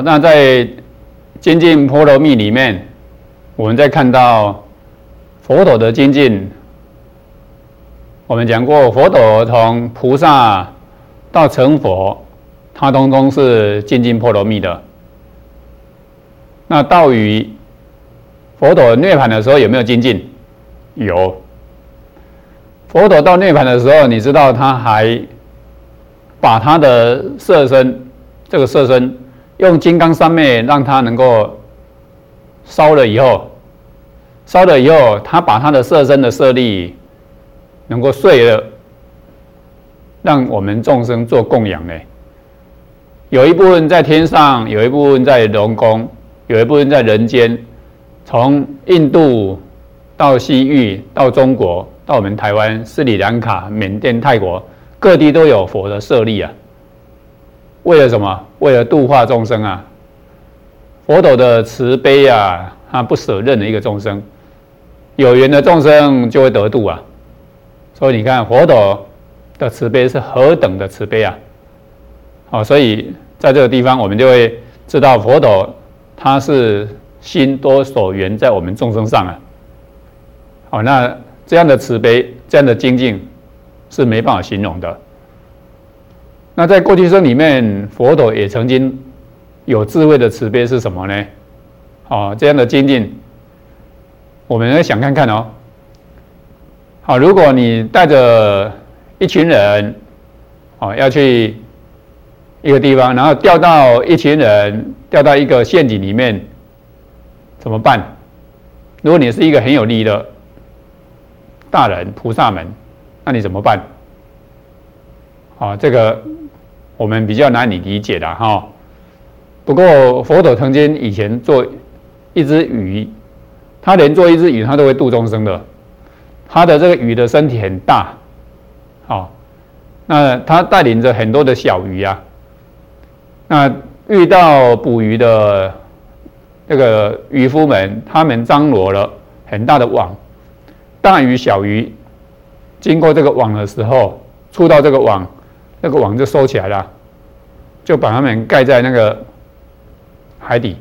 好，那在精进波罗蜜里面，我们再看到佛陀的精进。我们讲过，佛陀从菩萨到成佛，他通通是精进波罗蜜的。那到于佛陀涅槃的时候有没有精进？有。佛陀到涅槃的时候，你知道他还把他的色身，这个色身用金刚三昧让他能够烧了以后，他把他的色身的舍利能够碎了，让我们众生做供养呢。有一部分在天上，有一部分在龙宫，有一部分在人间。从印度到西域，到中国，到我们台湾、斯里兰卡、缅甸、泰国，各地都有佛的舍利啊。为了什么？为了度化众生啊。佛陀的慈悲啊，他不舍任何一个众生，有缘的众生就会得度啊。所以你看，佛陀的慈悲是何等的慈悲啊！好，所以在这个地方，我们就会知道佛陀他是心多所缘在我们众生上啊。好，那这样的慈悲，这样的精进是没办法形容的。那在过去生里面，佛陀也曾经有智慧的慈悲是什么呢？好，这样的精进，我们来想看看哦。好，如果你带着一群人，要去一个地方，然后掉到一群人掉到一个陷阱里面，怎么办？如果你是一个很有力的大人菩萨们，那你怎么办？好，这个我们比较难以理解的哈。不过佛陀曾经以前做一只鱼，他连做一只鱼他都会度众生的。他的这个鱼的身体很大，好，那他带领着很多的小鱼啊，那遇到捕鱼的这个渔夫们，他们张罗了很大的网，大鱼小鱼经过这个网的时候，触到这个网，那个网就收起来了，就把他们盖在那个海底。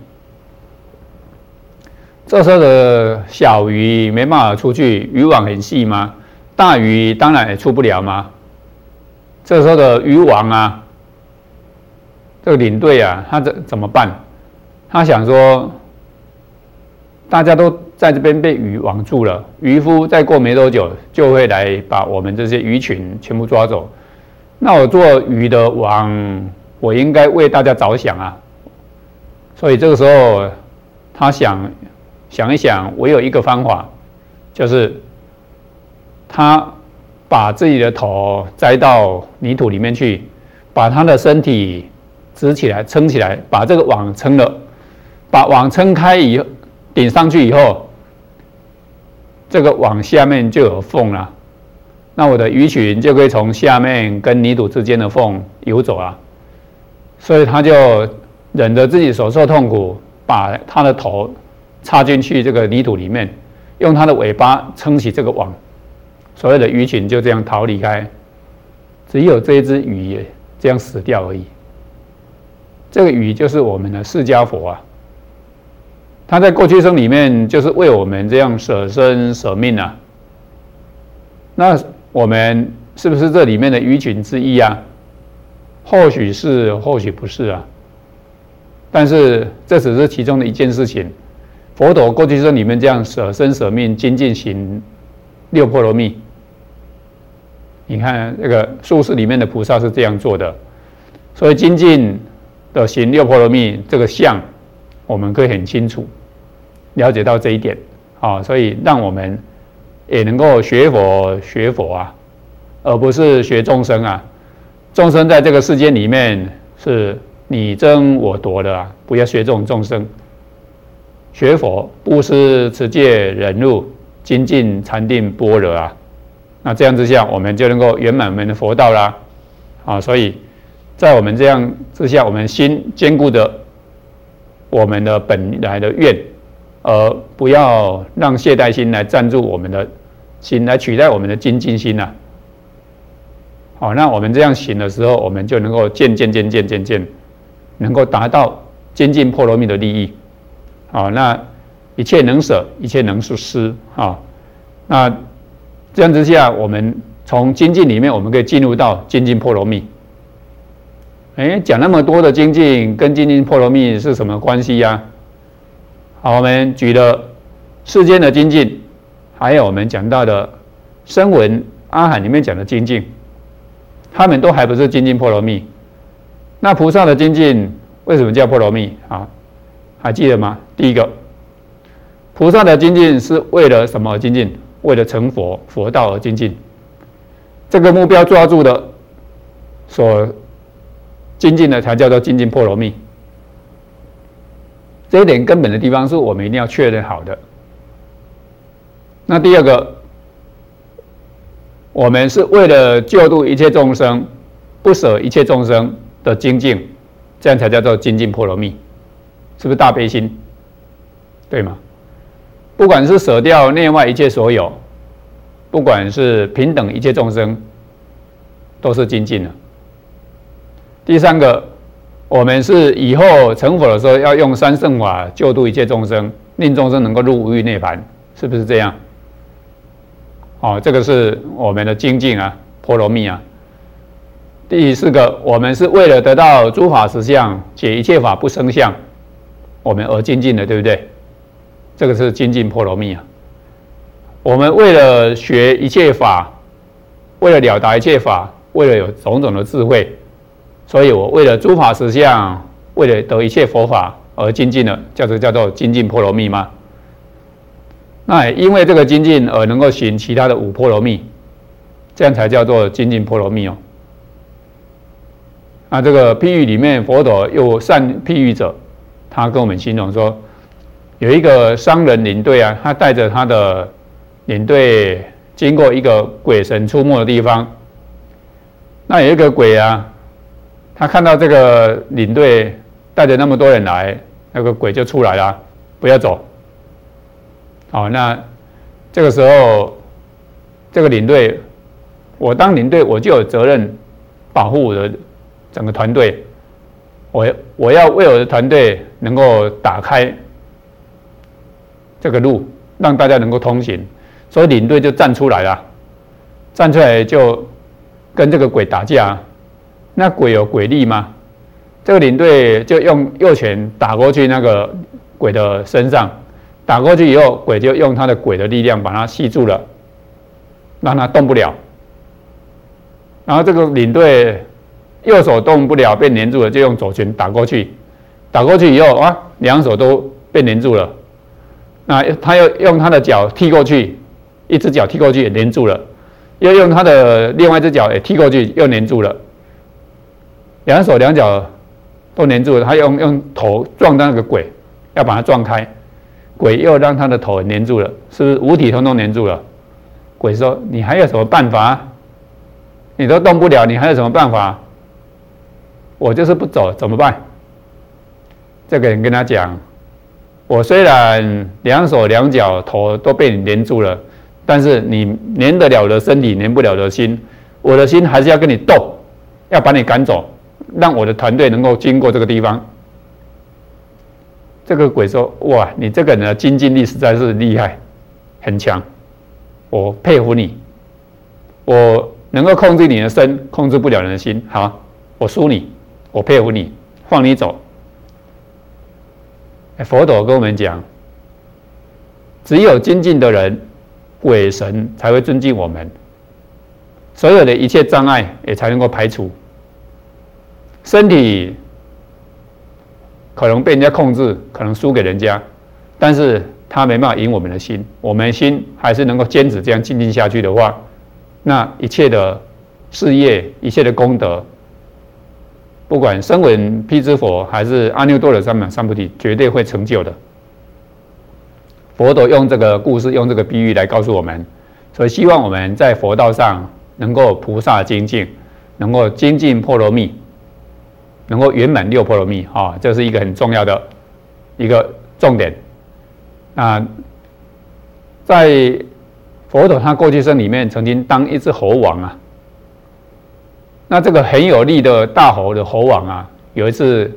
这时候的小鱼没办法出去，渔网很细吗？大鱼当然也出不了吗？这时候的渔王啊，这个领队啊，他怎么办？他想说，大家都在这边被渔网住了，渔夫再过没多久就会来把我们这些鱼群全部抓走。那我做鱼的王，我应该为大家着想啊。所以这个时候，他想一想，唯有一个方法，就是他把自己的头栽到泥土里面去，把他的身体直起来、撑起来，把这个网撑了，把网撑开以后，顶上去以后，这个网下面就有缝了。那我的鱼群就可以从下面跟泥土之间的缝游走啊。所以他就忍着自己所受痛苦，把他的头插进去这个泥土里面，用它的尾巴撑起这个网，所有的鱼群就这样逃离开，只有这一只鱼也这样死掉而已。这个鱼就是我们的释迦佛啊，他在过去生里面就是为我们这样舍身舍命啊。那我们是不是这里面的鱼群之一啊？或许是，或许不是啊。但是这只是其中的一件事情。佛陀过去生里面这样舍身舍命精进行六波罗蜜，你看这个术士里面的菩萨是这样做的，所以精进的行六波罗蜜这个相，我们可以很清楚了解到这一点啊，所以让我们也能够学佛啊，而不是学众生啊。众生在这个世间里面是你争我夺的啊，不要学这种众生。学佛，布施、持戒、忍辱、精进、禅定、般若啊，那这样之下，我们就能够圆满我们的佛道啦。啊，所以在我们这样之下，我们心坚固的我们的本来的愿，而不要让懈怠心来占住我们的心，来取代我们的精进心啊。好，那我们这样行的时候，我们就能够渐，能够达到精进波罗蜜的利益。那一切能舍，一切能施那这样之下，我们从精进里面，我们可以进入到精进波罗蜜。讲那么多的精进跟精进波罗蜜是什么关系呀？好，我们举了世间的精进，还有我们讲到的声闻阿含里面讲的精进，他们都还不是精进波罗蜜。那菩萨的精进为什么叫波罗蜜还记得吗？第一个，菩萨的精进是为了什么而精进？为了成佛，佛道而精进。这个目标抓住的，所精进的才叫做精进波罗蜜。这一点根本的地方是我们一定要确认好的。那第二个，我们是为了救度一切众生，不舍一切众生的精进，这样才叫做精进波罗蜜，是不是大悲心？对吗？不管是舍掉内外一切所有，不管是平等一切众生，都是精进了。第三个，我们是以后成佛的时候要用三乘法救度一切众生，令众生能够入无余涅槃，是不是这样？这个是我们的精进波罗蜜第四个，我们是为了得到诸法实相，解一切法不生相，我们而精进的，对不对？这个是精进波罗蜜我们为了学一切法，为了了达一切法，为了有种种的智慧，所以我为了诸法实相，为了得一切佛法而精进了，叫做精进波罗蜜吗？那也因为这个精进而能够行其他的五波罗蜜，这样才叫做精进波罗蜜那这个譬喻里面，佛陀有善譬喻者，他跟我们形容说，有一个商人领队他带着他的领队经过一个鬼神出没的地方，那有一个鬼他看到这个领队带着那么多人来，那个鬼就出来了，不要走。那这个时候，这个领队，我当领队，我就有责任保护我的整个团队，我要为我的团队能够打开这个路，让大家能够通行，所以领队就站出来了，站出来就跟这个鬼打架。那鬼有鬼力吗？这个领队就用右拳打过去那个鬼的身上，打过去以后，鬼就用他的鬼的力量把他吸住了，让他动不了。然后这个领队右手动不了，被黏住了，就用左拳打过去，打过去以后两手都被黏住了。那他又用他的脚踢过去，一只脚踢过去也黏住了，又用他的另外一只脚也踢过去，又黏住了。两手两脚都黏住了，他用头撞到那个鬼，要把它撞开，鬼又让他的头黏住了，是不是五体通通黏住了？鬼说：“你还有什么办法？你都动不了，你还有什么办法？我就是不走，怎么办？”这个人跟他讲：“我虽然两手两脚头都被你黏住了，但是你黏得了我的身体，黏不了我的心。我的心还是要跟你斗，要把你赶走，让我的团队能够经过这个地方。”这个鬼说：“哇，你这个人的精进力实在是厉害，很强，我佩服你。我能够控制你的身，控制不了你的心。好，我输你，我佩服你，放你走。”佛陀跟我们讲，只有精进的人，鬼神才会尊敬我们，所有的一切障碍也才能够排除。身体可能被人家控制，可能输给人家，但是他没办法赢我们的心。我们的心还是能够坚持这样精进下去的话，那一切的事业，一切的功德，不管声闻辟支佛还是阿耨多罗三藐三菩提，绝对会成就的。佛陀用这个故事，用这个比喻来告诉我们，所以希望我们在佛道上能够菩萨精进，能够精进波罗蜜，能够圆满六波罗蜜这是一个很重要的一个重点。在佛陀他过去生里面曾经当一只猴王那这个很有力的大猴的猴王有一次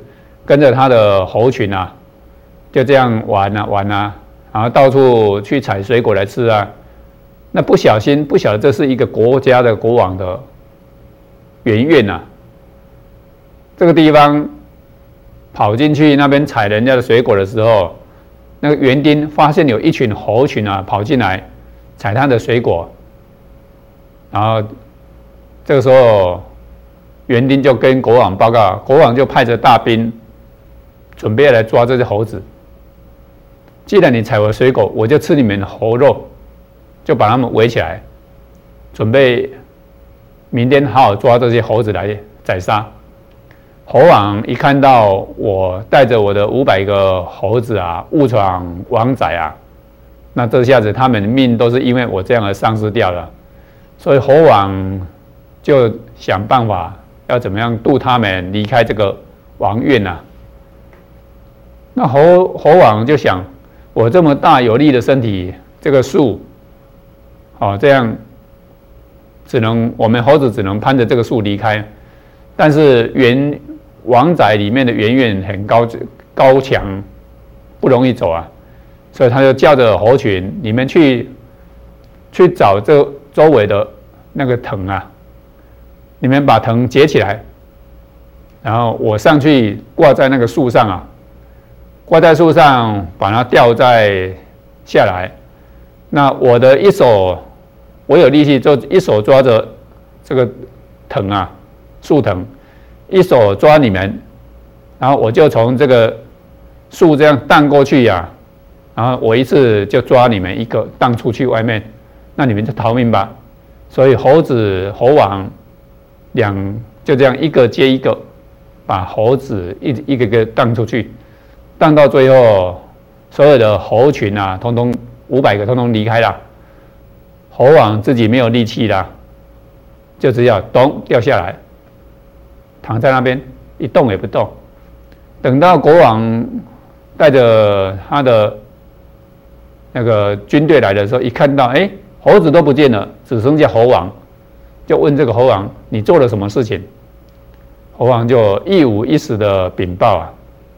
跟着他的猴群啊，就这样玩啊，然后到处去采水果来吃啊。那不晓得这是一个国家的国王的园院啊，这个地方跑进去那边采人家的水果的时候，那个园丁发现有一群猴群啊跑进来采他的水果，然后这个时候园丁就跟国王报告，国王就派着大兵准备来抓这些猴子。既然你采我的水果，我就吃你们的猴肉，就把他们围起来，准备明天好好抓这些猴子来宰杀。猴王一看到我带着我的500个猴子啊误闯王宅啊，那这下子他们的命都是因为我这样而丧失掉了。所以猴王就想办法要怎么样渡他们离开这个王院啊。那猴王就想，我这么大有力的身体，这个树，这样我们猴子只能攀着这个树离开。但是王宅里面的园院很高墙，不容易走啊，所以他就叫着猴群，你们去找这周围的那个藤啊，你们把藤结起来，然后我上去挂在那个树上啊，挂在树上把它吊下来。那我的一手，我有力气，就一手抓着这个藤啊，树藤，一手抓你们，然后我就从这个树这样荡过去呀，然后我一次就抓你们一个荡出去外面，那你们就逃命吧。所以猴王就这样一个接一个把猴子一个个荡出去，荡到最后所有的猴群啊，通通500个通通离开了，猴王自己没有力气了，就只好咚掉下来，躺在那边一动也不动。等到国王带着他的那个军队来的时候，一看到猴子都不见了，只剩下猴王，就问这个猴王，你做了什么事情？猴王就一五一十的禀报啊，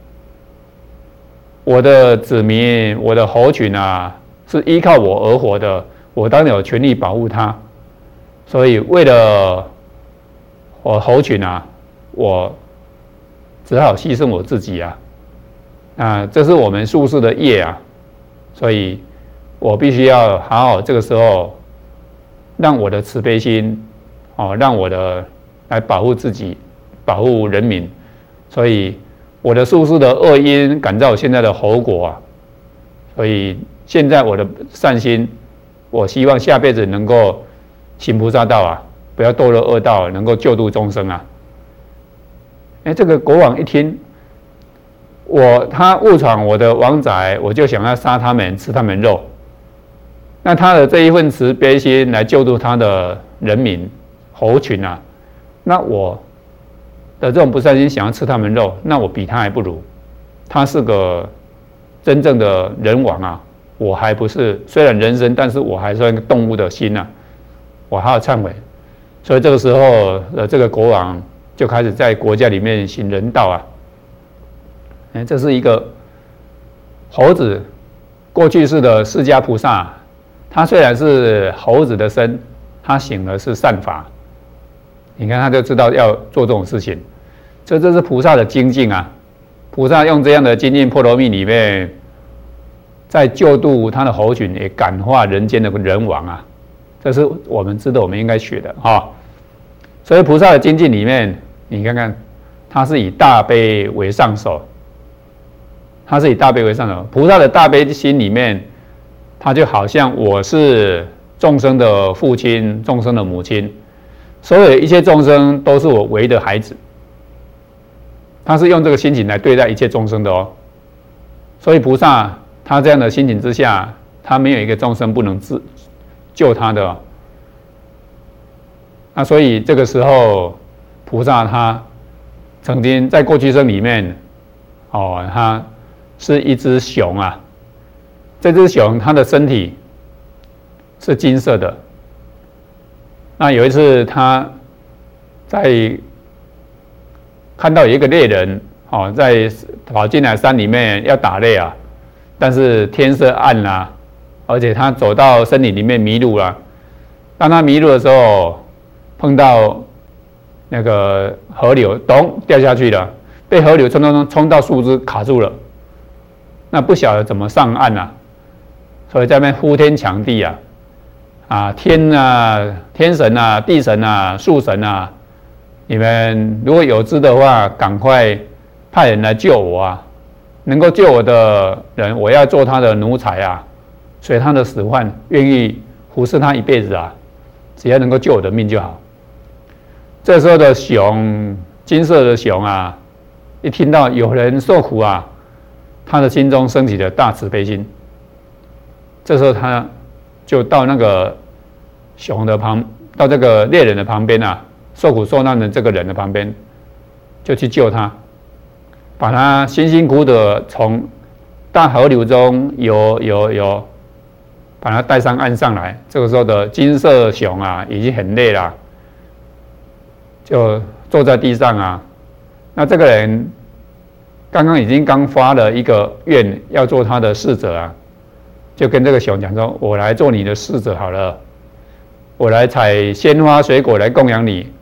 我的子民，我的猴群啊，是依靠我而活的，我当然有权利保护它。所以为了我猴群啊，我只好牺牲我自己啊，这是我们术士的业啊，所以我必须要好好这个时候让我的慈悲心让我的来保护自己，保护人民。所以我的术士的恶因感召现在的猴果啊，所以现在我的善心，我希望下辈子能够行菩萨道啊，不要堕落恶道，能够救度众生啊。这个国王一听，他误闯我的王宅，我就想要杀他们，吃他们肉。那他的这一份慈悲心来救度他的人民猴群啊，那我的这种不善心想要吃他们肉，那我比他还不如。他是个真正的人王啊，我还不是，虽然人身，但是我还算一个动物的心啊，我还要忏悔。所以这个时候这个国王就开始在国家里面行人道啊。这是一个猴子，过去式的释迦菩萨，他虽然是猴子的身，他行的是善法。你看他就知道要做这种事情，这是菩萨的精进啊。菩萨用这样的精进波罗蜜里面，在救度他的猴群，也感化人间的人王啊。这是我们知道我们应该学的所以菩萨的精进里面，你看看，他是以大悲为上首。菩萨的大悲心里面，他就好像我是众生的父亲，众生的母亲，所有一切众生都是我唯一的孩子。他是用这个心情来对待一切众生的所以菩萨他这样的心情之下，他没有一个众生不能救他的那所以这个时候，菩萨他曾经在过去生里面他是一只熊啊。这只熊它的身体是金色的。那有一次他在看到有一个猎人在跑进来山里面要打猎啊，但是天色暗啦，而且他走到森林里面迷路了。当他迷路的时候，碰到那个河流，咚掉下去了，被河流冲到树枝卡住了。那不晓得怎么上岸啊，所以在那边呼天抢地啊，天啊，天神啊，地神啊，树神啊，你们如果有知的话，赶快派人来救我啊！能够救我的人，我要做他的奴才啊！所以他的使唤愿意服侍他一辈子啊，只要能够救我的命就好。这时候的熊，金色的熊啊，一听到有人受苦啊，他的心中升起了大慈悲心。这时候他就到那个熊的到这个猎人的旁边啊，受苦受难的这个人的旁边，就去救他，把他辛辛苦苦的从大河流中游，把他带上岸上来。这个时候的金色熊啊，已经很累了，就坐在地上啊。那这个人刚发了一个愿，要做他的侍者啊，就跟这个熊讲说：“我来做你的侍者好了，我来采鲜花水果来供养你。”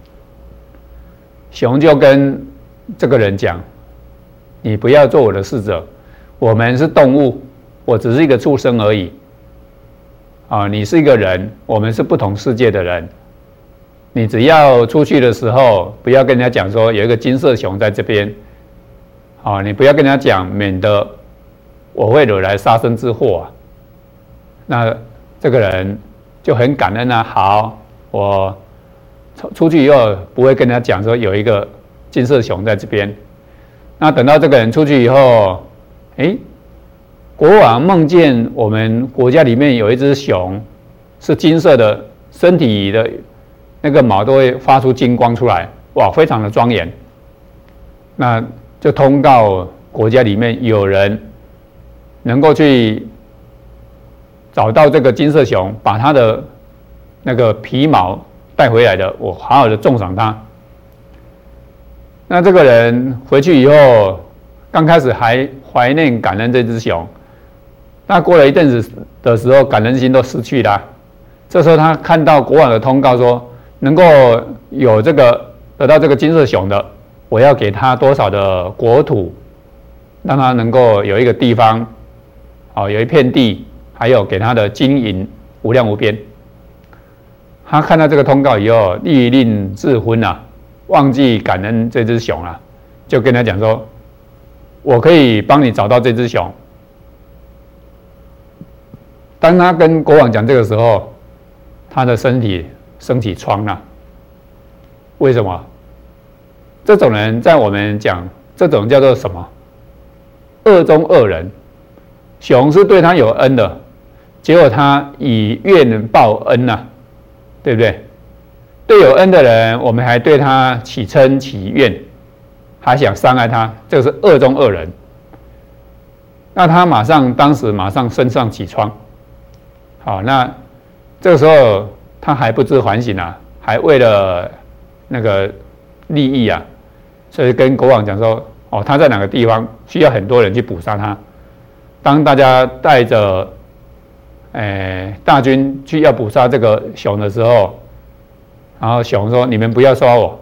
熊就跟这个人讲：“你不要做我的侍者，我们是动物，我只是一个畜生而已。你是一个人，我们是不同世界的人。你只要出去的时候，不要跟人家讲说有一个金色熊在这边，你不要跟人家讲，免得我会惹来杀身之祸啊。”那这个人就很感恩啊，好，我出去以后不会跟人家讲说有一个金色熊在这边。那等到这个人出去以后，国王梦见我们国家里面有一只熊是金色的，身体的那个毛都会发出金光出来，哇，非常的庄严。那就通告国家里面有人能够去找到这个金色熊，把它的那个皮毛带回来的，我好好的重赏他。那这个人回去以后，刚开始还怀念感恩这只熊，那过了一阵子的时候，感恩心都失去了。这时候他看到国王的通告说，能够有这个得到这个金色熊的，我要给他多少的国土，让他能够有一个地方，有一片地，还有给他的金银无量无边。他看到这个通告以后，立令智昏啊，忘记感恩这只熊啊，就跟他讲说：“我可以帮你找到这只熊。”当他跟国王讲这个时候，他的身体生起疮了。为什么？这种人在我们讲，这种叫做什么？恶中恶人。熊是对他有恩的，结果他以怨报恩啊，对不对？对有恩的人，我们还对他起嗔起怨，还想伤害他，这个是恶中恶人。那他当时马上身上起疮。好，那这个时候他还不知反省啊，还为了那个利益啊，所以跟国王讲说：“他在哪个地方需要很多人去捕杀他。”当大家带着大军去要捕杀这个熊的时候，然后熊说：“你们不要杀我，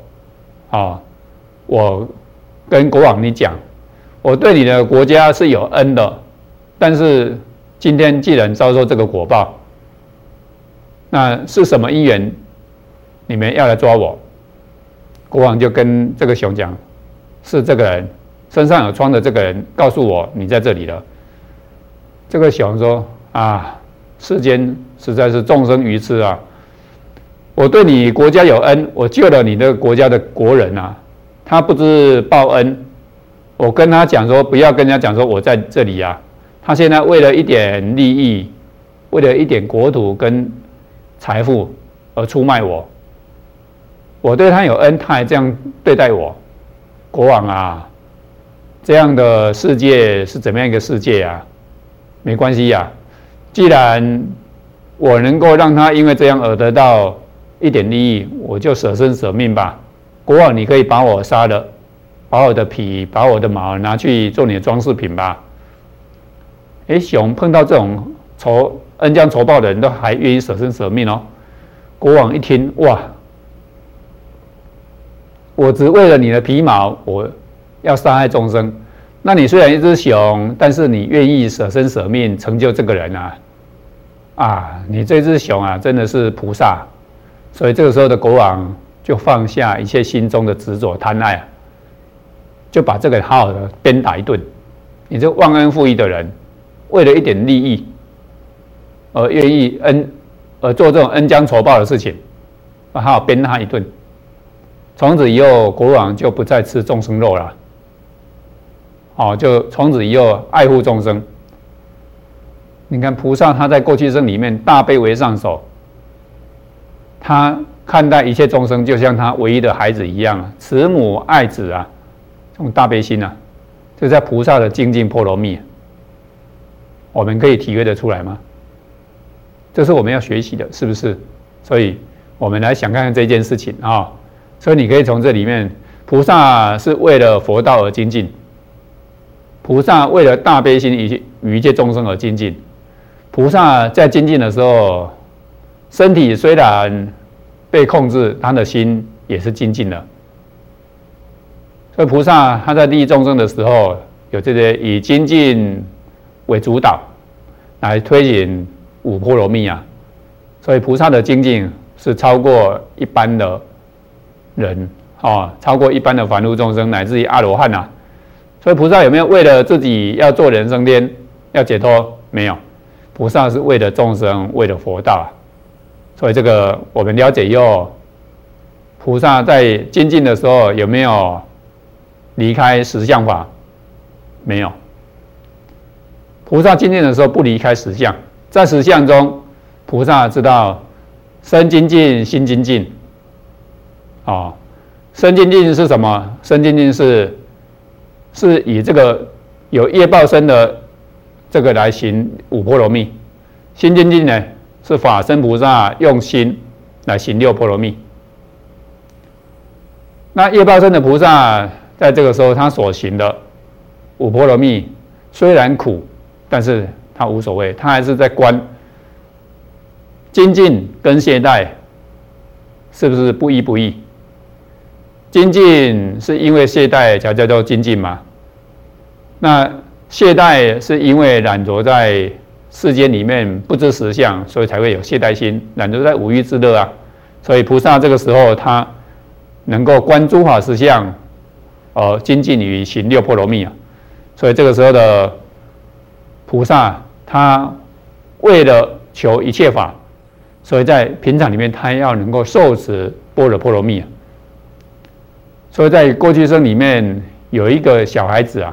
我跟国王你讲，我对你的国家是有恩的，但是今天既然遭受这个果报，那是什么因缘？你们要来抓我？”国王就跟这个熊讲：“是这个人身上有疮的这个人告诉我你在这里了。”这个熊说：“世间实在是众生愚痴啊！我对你国家有恩，我救了你的国家的国人啊，他不知报恩。我跟他讲说，不要跟人家讲说我在这里啊。他现在为了一点利益，为了一点国土跟财富而出卖我。我对他有恩，他还这样对待我。国王啊，这样的世界是怎么样一个世界啊？没关系呀，既然我能够让他因为这样而得到一点利益，我就舍身舍命吧。国王，你可以把我杀了， 把我的皮、把我的毛拿去做你的装饰品吧。熊碰到这种恩将仇报的人都还愿意舍身舍命哦。国王一听，哇，我只为了你的皮毛，我要杀害众生。那你虽然一只熊，但是你愿意舍身舍命成就这个人啊，你这只熊啊，真的是菩萨。所以这个时候的国王就放下一切心中的执着贪爱就把这个人好好的鞭打一顿。你这忘恩负义的人，为了一点利益而愿意做这种恩将仇报的事情，好好鞭他一顿。从此以后，国王就不再吃众生肉了。就从此以后爱护众生。你看菩萨他在过去生里面大悲为上首，他看待一切众生就像他唯一的孩子一样，慈母爱子这种大悲心就在菩萨的精进波罗蜜，我们可以体会得出来吗？这是我们要学习的，是不是？所以我们来想看看这件事情所以你可以从这里面，菩萨是为了佛道而精进，菩萨为了大悲心与一切众生而精进。菩萨在精进的时候，身体虽然被控制，他的心也是精进的。所以菩萨他在利益众生的时候，有这些以精进为主导，来推行五波罗蜜所以菩萨的精进是超过一般的人超过一般的凡夫众生，乃至于阿罗汉所以菩萨有没有为了自己要做人升天、要解脱？没有，菩萨是为了众生，为了佛道所以这个我们了解以后，菩萨在精进的时候有没有离开实相法？没有。菩萨精进的时候不离开实相，在实相中，菩萨知道身精进、心精进。身精进是什么？身精进是以这个有业报身的这个来行五波罗蜜。心精进呢，是法身菩萨用心来行六波罗蜜。那业报身的菩萨在这个时候他所行的五波罗蜜虽然苦，但是他无所谓，他还是在观精进跟懈怠是不是不一不异？精进是因为懈怠才叫做精进嘛？那懈怠是因为染着在世间里面不知实相，所以才会有懈怠心，染着在五欲之乐所以菩萨这个时候他能够观诸法实相，精进于行六波罗蜜所以这个时候的菩萨，他为了求一切法，所以在平常里面他要能够受持般若波罗蜜所以在过去生里面有一个小孩子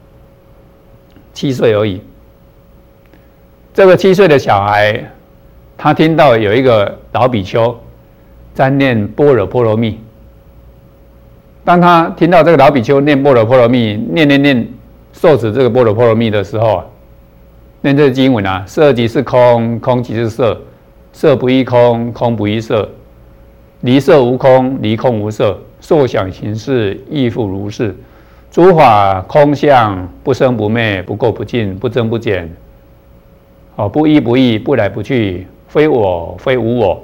7岁而已。这个7岁的小孩，他听到有一个老比丘在念般若波罗蜜。当他听到这个老比丘念般若波罗蜜，念受持这个般若波罗蜜的时候念这个经文色即是空，空即是色，色不异空，空不异色，离色无空，离空无色，受想行识亦复如是。诸法空相，不生不灭，不垢不净，不增不减，不依不异，不来不去，非我非无我。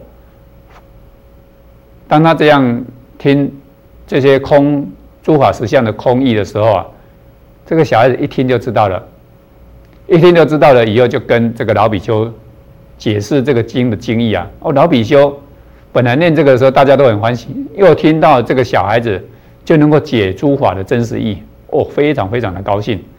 当他这样听这些诸法实相的空义的时候这个小孩子一听就知道了，以后就跟这个老比丘解释这个经的经义老比丘本来念这个的时候大家都很欢喜，又听到这个小孩子就能够解诸法的真实义非常非常的高兴。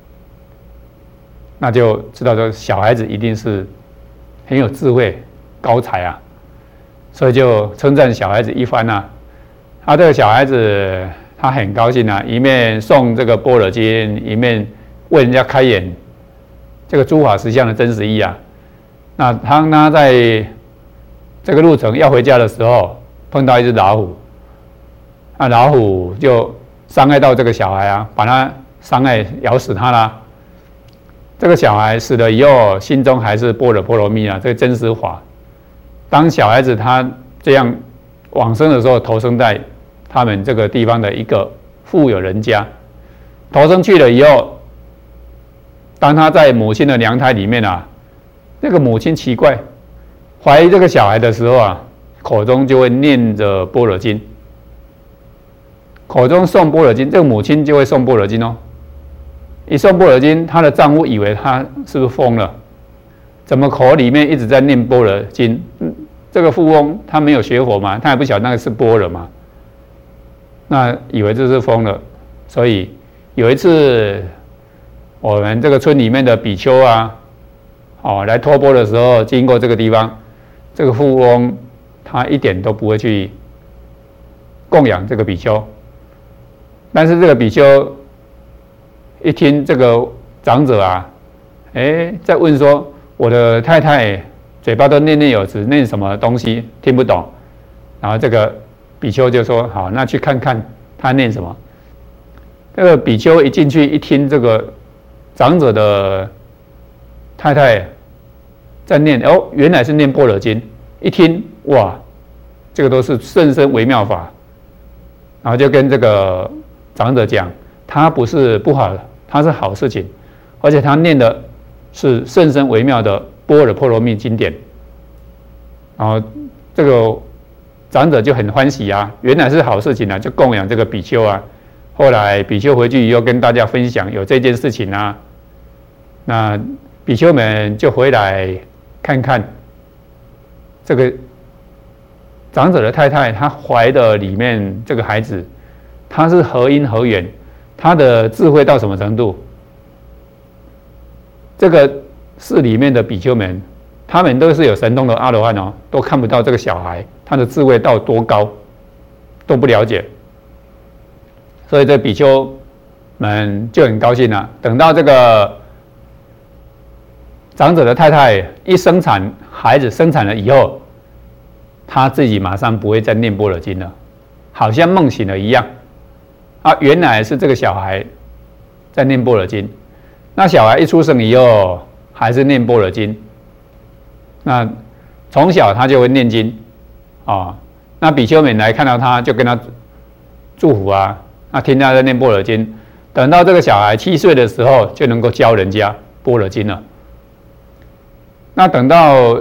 那就知道这小孩子一定是很有智慧高才所以就称赞小孩子一番这个小孩子他很高兴一面诵这个般若经，一面为人家开演这个诸法实相的真实义那他在这个路程要回家的时候，碰到一只老虎，老虎就伤害到这个小孩把他伤害咬死他了。这个小孩死了以后，心中还是般若波罗蜜这个真实法。当小孩子他这样往生的时候，投生在他们这个地方的一个富有人家。投生去了以后，当他在母亲的娘胎里面啊，那个母亲奇怪，怀这个小孩的时候啊，口中就会念着般若经，口中诵般若经，这个母亲就会诵般若经哦。一诵般若经，她的丈夫以为她是不是疯了？怎么口里面一直在念般若经？这个富翁他没有学佛嘛，他也不晓得那个是般若嘛，那以为这是疯了。所以有一次，我们这个村里面的比丘啊，来托钵的时候，经过这个地方，这个富翁他一点都不会去供养这个比丘，但是这个比丘一听这个长者啊，在问说，我的太太嘴巴都念念有词，念什么东西听不懂，然后这个比丘就说好，那去看看他念什么。这个比丘一进去一听这个长者的太太在念，原来是念般若经，一听哇，这个都是甚深微妙法，然后就跟这个长者讲，他不是不好，他是好事情，而且他念的是甚深微妙的般若波罗蜜经典，然后这个长者就很欢喜啊，原来是好事情啊，就供养这个比丘啊。后来比丘回去以后跟大家分享有这件事情啊，那比丘们就回来看看这个长者的太太，她怀的里面这个孩子，他是何因何缘，他的智慧到什么程度？这个寺里面的比丘们，他们都是有神通的阿罗汉哦，都看不到这个小孩他的智慧到多高，都不了解。所以这比丘们就很高兴了。等到这个长者的太太一生产孩子生产了以后，他自己马上不会再念般若经了，好像梦醒了一样啊！原来是这个小孩在念般若经。那小孩一出生以后还是念般若经，那从小他就会念经啊。那比丘们来看到他就跟他祝福啊。那听他在念般若经，等到这个小孩7岁的时候，就能够教人家般若经了。那等到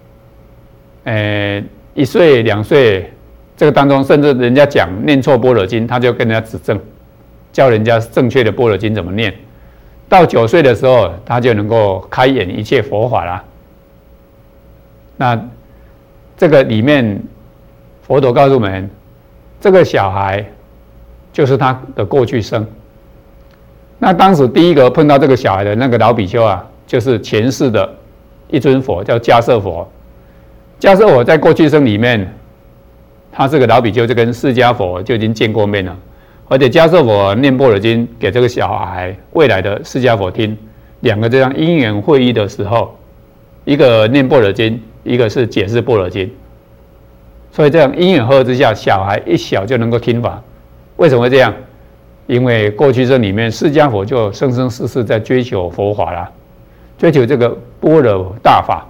1岁、2岁这个当中，甚至人家讲念错般若经，他就跟人家指正，教人家正确的般若经怎么念。到9岁的时候，他就能够开演一切佛法啦。那这个里面，佛陀告诉我们，这个小孩就是他的过去生。那当时第一个碰到这个小孩的那个老比丘啊，就是前世的一尊佛，叫迦叶佛。迦叶佛在过去生里面，他这个老比丘就跟释迦佛就已经见过面了，而且迦叶佛念般若经给这个小孩未来的释迦佛听，两个这样因缘会意的时候，一个念般若经，一个是解释般若经。所以这样因缘合之下，小孩一小就能够听法。为什么会这样？因为过去生里面，释迦佛就生生世世在追求佛法啦，追求这个般若大法。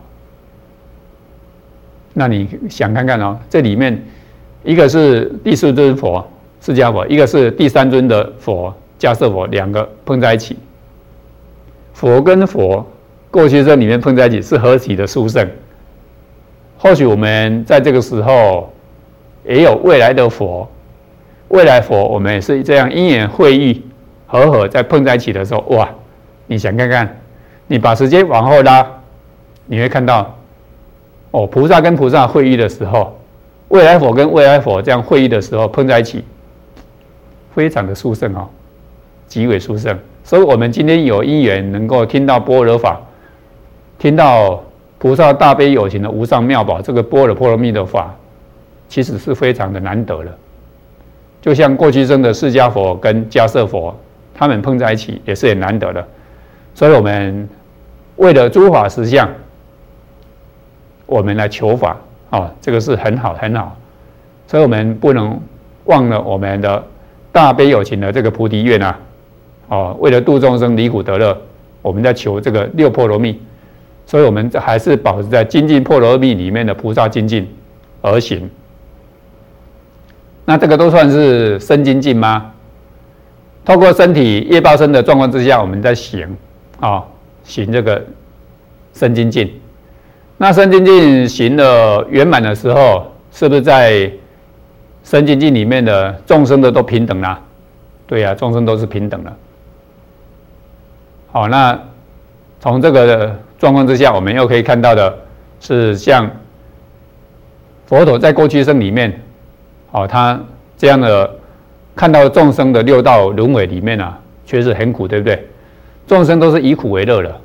那你想看看哦，这里面一个是第4尊佛释迦佛，一个是第3尊的佛迦叶佛，两个碰在一起，佛跟佛过去生里面碰在一起是何其的殊胜。或许我们在这个时候也有未来的佛。未来佛，我们也是这样因缘会意合再碰在一起的时候，哇！你想看看，你把时间往后拉，你会看到，菩萨跟菩萨会意的时候，未来佛跟未来佛这样会意的时候碰在一起，非常的殊胜哦，极为殊胜。所以我们今天有因缘能够听到般若法，听到菩萨大悲有情的无上妙宝这个般若波罗蜜的法，其实是非常的难得了。就像过去生的释迦佛跟迦叶佛，他们碰在一起也是很难得的。所以我们为了诸法实相，我们来求法这个是很好很好。所以我们不能忘了我们的大悲有情的这个菩提愿啊，为了度众生离苦得乐，我们在求这个6波罗蜜。所以我们还是保持在精进波罗蜜里面的菩萨精进而行。那这个都算是身精进吗？ 透过身体业报身的状况之下，我们在行行这个身精进。那身精进行了圆满的时候，是不是在身精进里面的众生的都平等啦？对啊，众生都是平等的。好，那从这个状况之下，我们又可以看到的是，像佛陀在过去生里面，他这样的看到众生的六道轮回里面啊，确实很苦，对不对？众生都是以苦为乐的。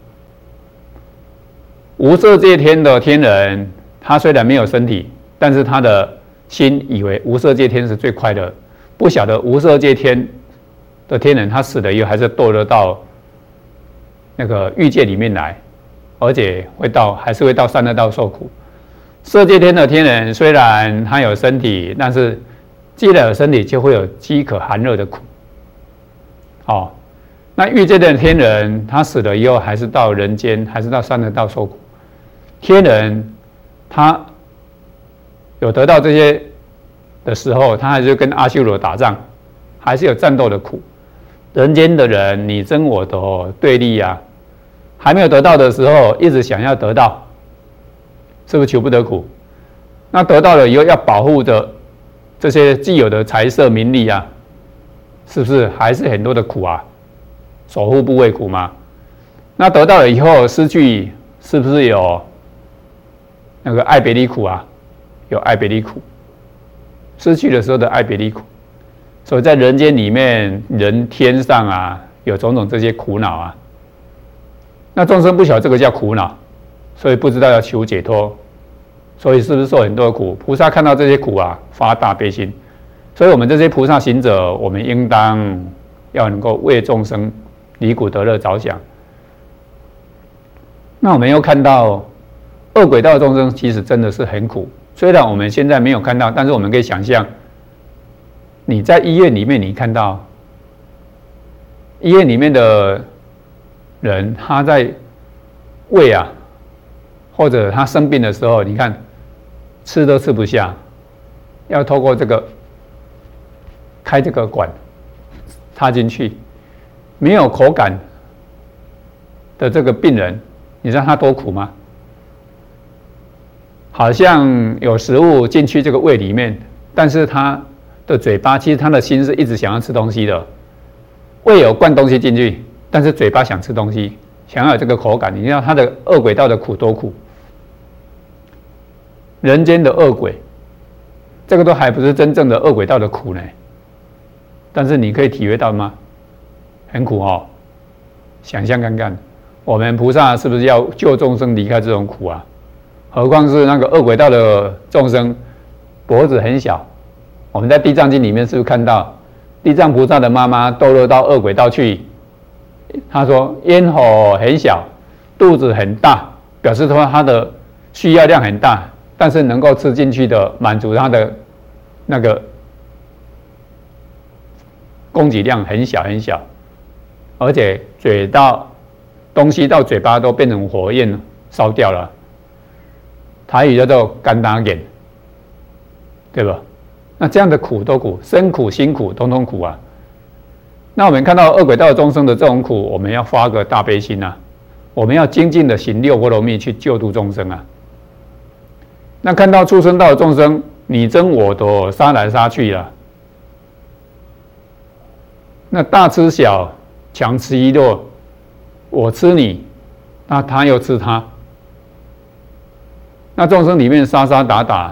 无色界天的天人，他虽然没有身体，但是他的心以为无色界天是最快乐，不晓得无色界天的天人，他死了以后还是堕落到那个欲界里面来，而且还是会到三恶道受苦。色界天的天人虽然他有身体，但是既然有身体，就会有饥渴寒热的苦。那欲界的天人，他死了以后还是到人间，还是到三恶道受苦。天人他有得到这些的时候，他还是跟阿修罗打仗，还是有战斗的苦。人间的人你争我夺对立啊，还没有得到的时候，一直想要得到，是不是求不得苦？那得到了以后要保护的这些既有的财色名利啊，是不是还是很多的苦啊？守护不畏苦吗？那得到了以后失去，是不是有那个爱别离苦啊？有爱别离苦，失去的时候的爱别离苦。所以在人间里面，人天上啊，有种种这些苦恼啊。那众生不晓得这个叫苦恼，所以不知道要求解脱，所以是不是受很多的苦？菩萨看到这些苦啊，发大悲心。所以我们这些菩萨行者，我们应当要能够为众生离苦得乐着想。那我们又看到恶鬼道的众生其实真的是很苦，虽然我们现在没有看到，但是我们可以想象，你在医院里面，你看到医院里面的人，他在胃啊，或者他生病的时候，你看吃都吃不下，要透过这个开这个管插进去，没有口感的这个病人，你知道他多苦吗？好像有食物进去这个胃里面，但是他的嘴巴其实他的心是一直想要吃东西的，胃有灌东西进去，但是嘴巴想吃东西，想要有这个口感。你知道他的恶鬼道的苦多苦？人间的恶鬼，这个都还不是真正的恶鬼道的苦呢。但是你可以体会到吗？很苦哦。想象看看，我们菩萨是不是要救众生离开这种苦啊？何况是那个恶鬼道的众生，脖子很小。我们在《地藏经》里面是不是看到地藏菩萨的妈妈堕落到恶鬼道去？他说咽喉很小，肚子很大，表示说他的需要量很大，但是能够吃进去的满足他的那个供给量很小很小，而且东西到嘴巴都变成火焰烧掉了。台语叫做干打眼，对吧？那这样的苦都苦，生苦、辛苦，统统苦啊。那我们看到恶鬼道众生的这种苦，我们要发个大悲心啊，我们要精进的行六波罗蜜去救度众生啊。那看到畜生道的众生，你争我夺，杀来杀去了，那大吃小，强吃一弱，我吃你，那他又吃他。那众生里面杀杀打打，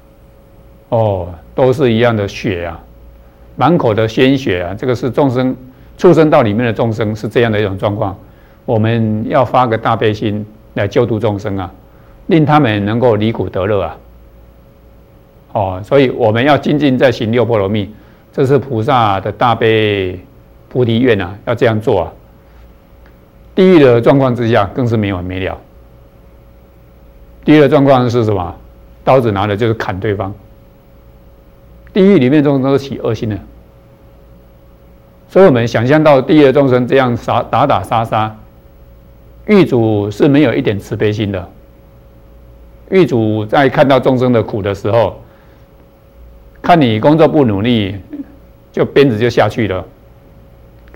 都是一样的血啊，满口的鲜血啊，这个是畜生道里面的众生是这样的一种状况。我们要发个大悲心来救度众生啊，令他们能够离苦得乐啊。所以我们要精进在行六波罗蜜，这是菩萨的大悲菩提愿啊，要这样做啊。地狱的状况之下更是没完没了。第一个状况是什么？刀子拿的就是砍对方。地狱里面众生都是起恶心的，所以我们想象到地狱的众生这样打打杀杀，狱主是没有一点慈悲心的。狱主在看到众生的苦的时候，看你工作不努力，就鞭子就下去了，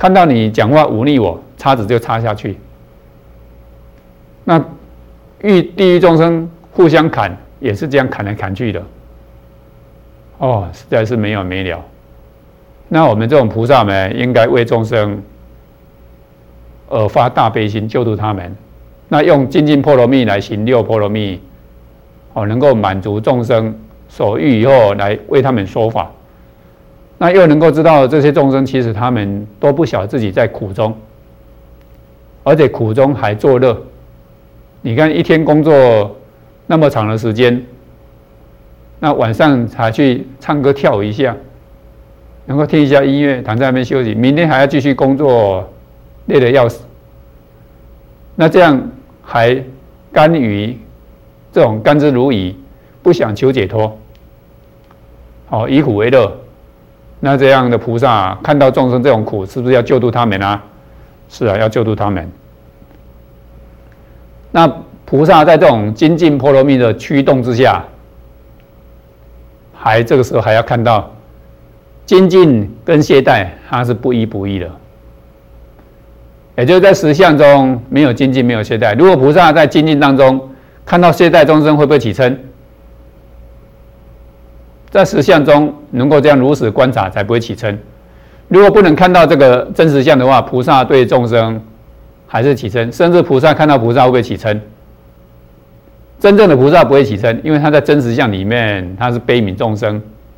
看到你讲话忤逆我，叉子就插下去。那地狱众生互相砍，也是这样砍来砍去的。哦，实在是没完没了。那我们这种菩萨们，应该为众生而发大悲心，救度他们。那用精进波罗蜜来行六波罗蜜，能够满足众生所欲以后，来为他们说法。那又能够知道这些众生，其实他们都不晓得自己在苦中，而且苦中还作乐。你看一天工作那么长的时间，那晚上才去唱歌跳舞一下，能够听一下音乐，躺在那边休息，明天还要继续工作，累得要死。那这样还甘于这种甘之如饴，不想求解脱，以苦为乐。那这样的菩萨看到众生这种苦，是不是要救度他们啊？是啊，要救度他们。那菩萨在这种精进波罗蜜的驱动之下，这个时候还要看到精进跟懈怠，它是不依不依的。也就是在实相中没有精进，没有懈怠。如果菩萨在精进当中看到懈怠众生，会不会起嗔？在实相中能够这样如实观察，才不会起嗔。如果不能看到这个真实相的话，菩萨对众生还是起嗔，甚至菩萨看到菩萨会不会起嗔？真正的菩萨不会起嗔，因为他在真实相里面他是悲悯众生。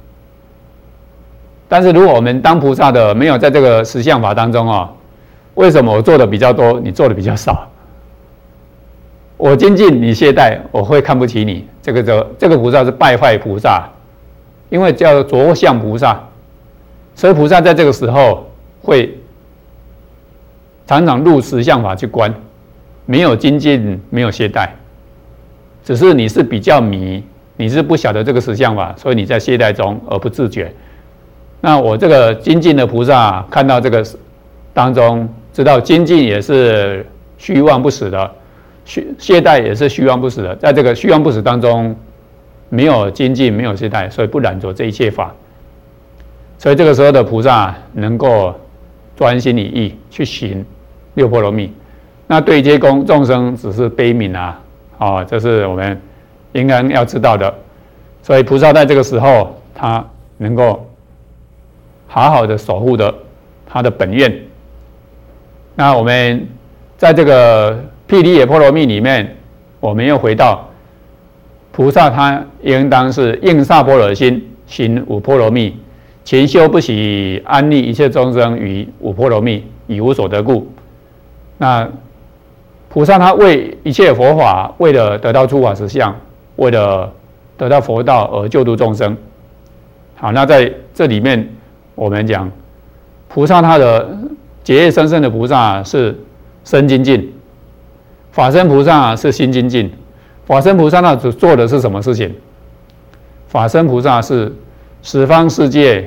但是如果我们当菩萨的没有在这个实相法当中为什么我做的比较多，你做的比较少？我精进，你懈怠，我会看不起你。这个菩萨是败坏菩萨，因为叫着相菩萨，所以菩萨在这个时候会常常入实相法去观，没有精进，没有懈怠，只是你是比较迷，你是不晓得这个实相法，所以你在懈怠中而不自觉。那我这个精进的菩萨看到这个当中，知道精进也是虚妄不实的，懈怠也是虚妄不实的，在这个虚妄不实当中，没有精进，没有懈怠，所以不染着这一切法。所以这个时候的菩萨能够专心一意去行六波罗蜜。那对这些众生只是悲悯这是我们应该要知道的。所以菩萨在这个时候，他能够好好的守护的他的本愿。那我们在这个毗梨耶波罗蜜里面，我们又回到菩萨，他应当是应萨婆惹心，行五波罗蜜，勤修不喜安利一切众生于五波罗蜜，以无所得故。那菩萨他为一切佛法，为了得到诸法实相，为了得到佛道而救度众生。好，那在这里面我们讲，菩萨他的结业生生的菩萨是身精进，法身菩萨是心精进。法身菩萨那做的是什么事情？法身菩萨是十方世界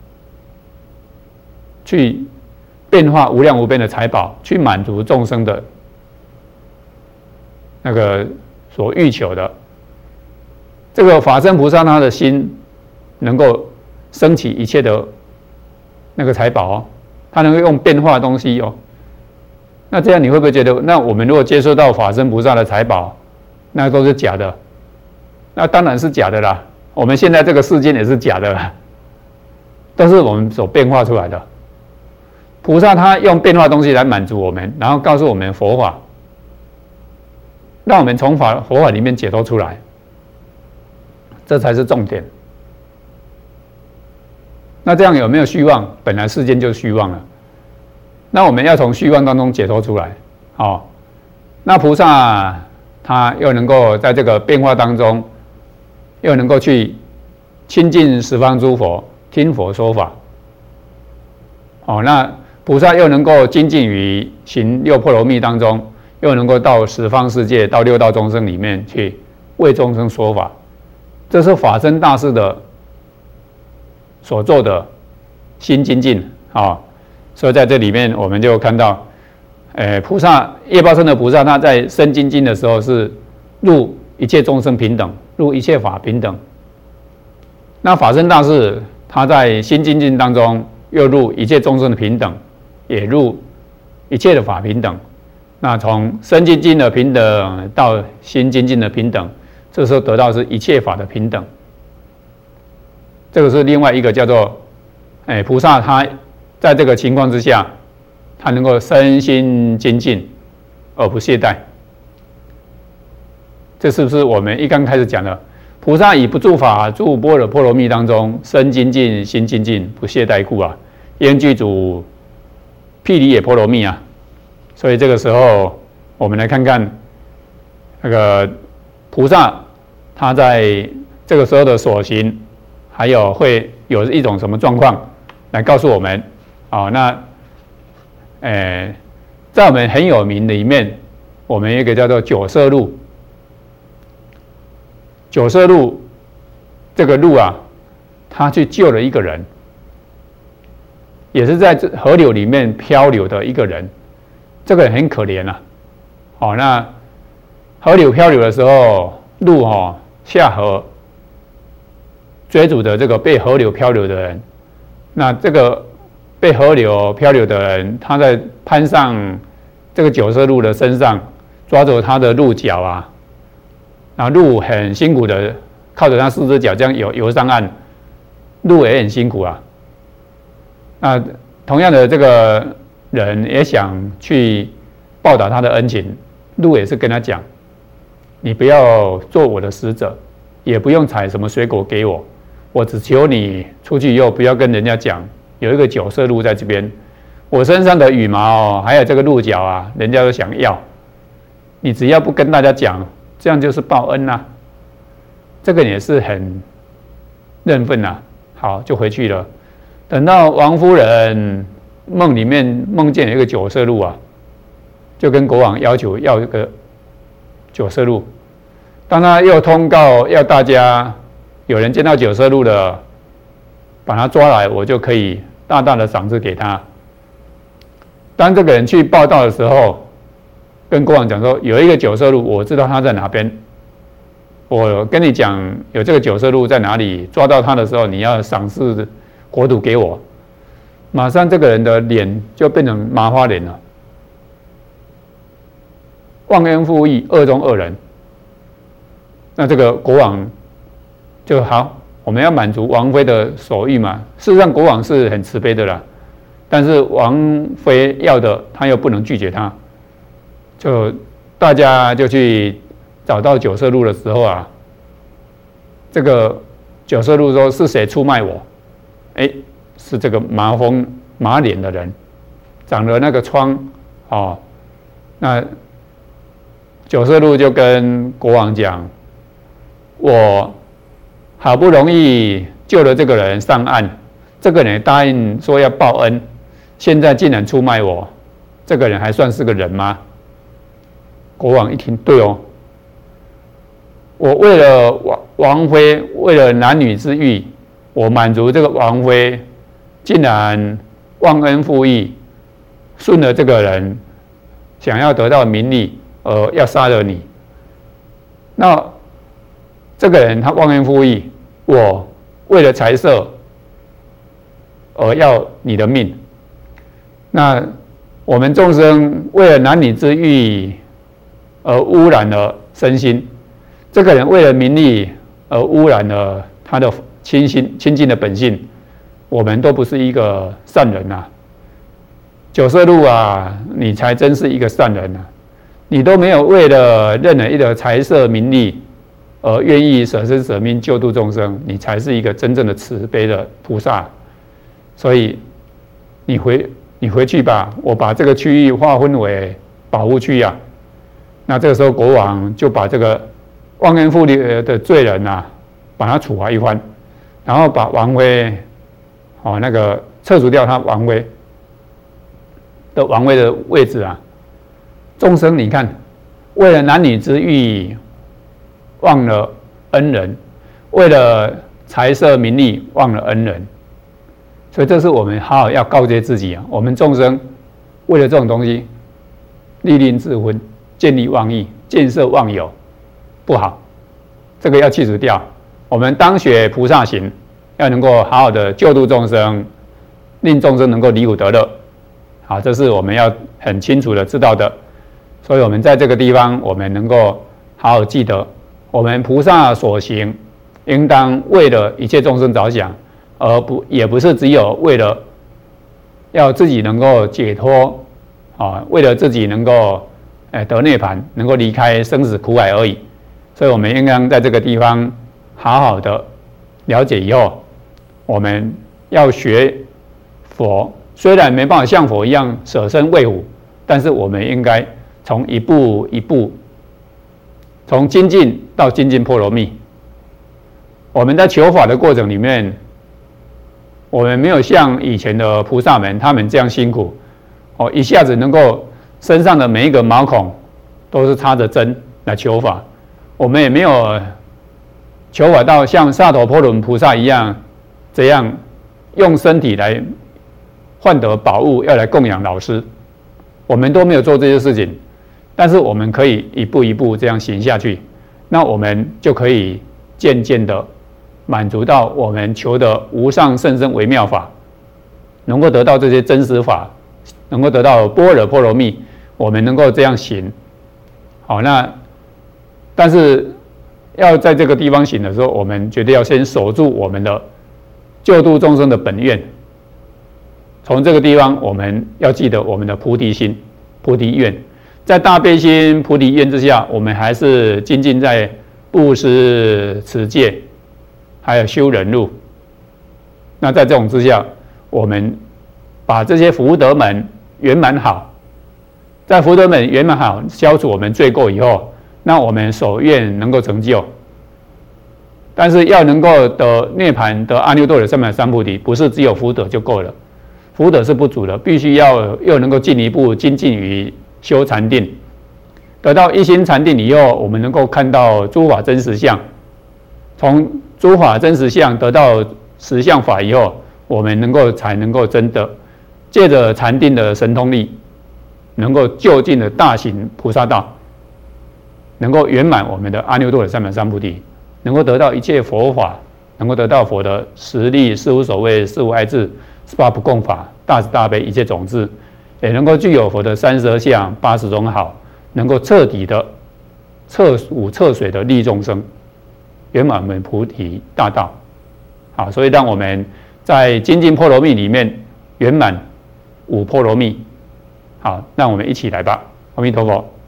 去变化无量无边的财宝，去满足众生的那个所欲求的。这个法身菩萨他的心能够升起一切的那个财宝他能够用变化的东西那这样你会不会觉得，那我们如果接受到法身菩萨的财宝，那都是假的？那当然是假的啦。我们现在这个世间也是假的啦，都是我们所变化出来的。菩萨他用变化的东西来满足我们，然后告诉我们佛法，让我们从佛法里面解脱出来，这才是重点。那这样有没有虚妄？本来世间就虚妄了，那我们要从虚妄当中解脱出来。那菩萨他又能够在这个变化当中，又能够去亲近十方诸佛，听佛说法。那菩萨又能够精进于行六波罗蜜当中，又能够到十方世界，到六道众生里面去为众生说法。这是法身大士的所做的心精进所以在这里面我们就看到，菩萨业报身的菩萨，他在身精进的时候是入一切众生平等，入一切法平等。那法身大士他在心精进当中又入一切众生的平等， 也入一切的法平等。那从身精进的平等到心精进的平等，这时候得到是一切法的平等。这个是另外一个叫做，菩萨他在这个情况之下，他能够身心精进而不懈怠。这是不是我们一刚开始讲的？菩萨以不住法住般若波罗蜜当中，身精进心精进不懈怠故啊，焉具足毗梨耶波罗蜜啊。所以这个时候，我们来看看那个菩萨他在这个时候的所行，还有会有一种什么状况，来告诉我们。那在我们很有名的里面，我们有一个叫做九色鹿。九色鹿这个鹿啊，他去救了一个人，也是在河流里面漂流的一个人。这个人很可怜啊。那河流漂流的时候，鹿下河追逐着这个被河流漂流的人。那这个被河流漂流的人，他在攀上这个九色鹿的身上，抓着他的鹿角啊，然后鹿很辛苦的靠着他四只脚这样游上岸，鹿也很辛苦啊。那同样的，这个人也想去报答他的恩情，鹿也是跟他讲：你不要做我的使者，也不用采什么水果给我，我只求你出去以后不要跟人家讲有一个九色鹿在这边，我身上的羽毛还有这个鹿角啊，人家都想要，你只要不跟大家讲，这样就是报恩啊。这个也是很认份啊。好，就回去了。等到王夫人梦里面梦见有一个九色鹿啊，就跟国王要求要一个九色鹿。当他又通告要大家有人见到九色鹿的，把他抓来，我就可以大大的赏赐给他。当这个人去报道的时候，跟国王讲说有一个九色鹿，我知道他在哪边，我跟你讲有这个九色鹿在哪里，抓到他的时候你要赏赐国土给我。马上这个人的脸就变成麻花脸了，忘恩负义，恶中恶人。那这个国王就好，我们要满足王妃的所欲嘛。事实上国王是很慈悲的啦，但是王妃要的他又不能拒绝他，就大家就去找到九色鹿的时候啊，这个九色鹿说是谁出卖我？是这个马脸的人，长了那个疮那九色鹿就跟国王讲，我好不容易救了这个人上岸，这个人答应说要报恩，现在竟然出卖我，这个人还算是个人吗？国王一听，对哦，我为了王妃，为了男女之欲，我满足这个王妃，竟然忘恩负义，顺了这个人想要得到名利，要杀了你。那这个人他忘恩负义，我为了财色而要你的命。那我们众生为了男女之欲而污染了身心，这个人为了名利而污染了他的清净的本性，我们都不是一个善人啊。九色鹿啊，你才真是一个善人啊！你都没有为了任何一个财色名利而愿意舍身舍命救度众生，你才是一个真正的慈悲的菩萨。所以你回去吧，我把这个区域划分为保护区啊。那这个时候国王就把这个忘恩负义的罪人啊，把他处罚一番，然后把王妃那个撤除掉他王妃的位置啊。众生你看，为了男女之欲忘了恩人，为了财色名利忘了恩人，所以这是我们好好要告诫自己啊。我们众生为了这种东西，立令智昏，见利忘义，见色忘友，不好，这个要去除掉。我们当学菩萨行，要能够好好的救度众生，令众生能够离苦得乐。 好，这是我们要很清楚的知道的。所以我们在这个地方，我们能够好好记得，我们菩萨所行，应当为了一切众生着想，也不是只有为了要自己能够解脱，为了自己能够得涅槃，能够离开生死苦海而已。所以我们应当在这个地方好好的了解以后，我们要学佛，虽然没办法像佛一样舍身喂虎，但是我们应该从一步一步，从精进到精进波罗蜜。我们在求法的过程里面，我们没有像以前的菩萨们他们这样辛苦，一下子能够身上的每一个毛孔都是插着针来求法。我们也没有求法到像萨陀婆罗门菩萨一样，这样用身体来换得宝物，要来供养老师。我们都没有做这些事情，但是我们可以一步一步这样行下去，那我们就可以渐渐的满足到我们求的无上甚深微妙法，能够得到这些真实法，能够得到般若波罗蜜，我们能够这样行。好，但是要在这个地方行的时候，我们绝对要先守住我们的救度众生的本愿。从这个地方，我们要记得我们的菩提心、菩提愿，在大悲心、菩提愿之下，我们还是精进在布施、持戒，还有修忍辱。那在这种之下，我们把这些福德门圆满好，在福德门圆满好，消除我们罪过以后，那我们所愿能够成就。但是要能够得涅槃、得阿耨多罗三藐三菩提，不是只有福德就够了，福德是不足的，必须又能够进一步精进于修禅定。得到一心禅定以后，我们能够看到诸法真实相，从诸法真实相得到实相法以后，我们才能够真的借着禅定的神通力，能够就近的大行菩萨道，能够圆满我们的阿耨多罗三藐三菩提，能够得到一切佛法，能够得到佛的实力、事无所谓、事无碍智、18不共法、大慈大悲一切种智，也能够具有佛的32相、80种好，能够彻底的彻五彻水的利众生，圆满我们菩提大道。好，所以让我们在精进波罗蜜里面圆满5波罗蜜。好，让我们一起来吧。阿弥陀佛。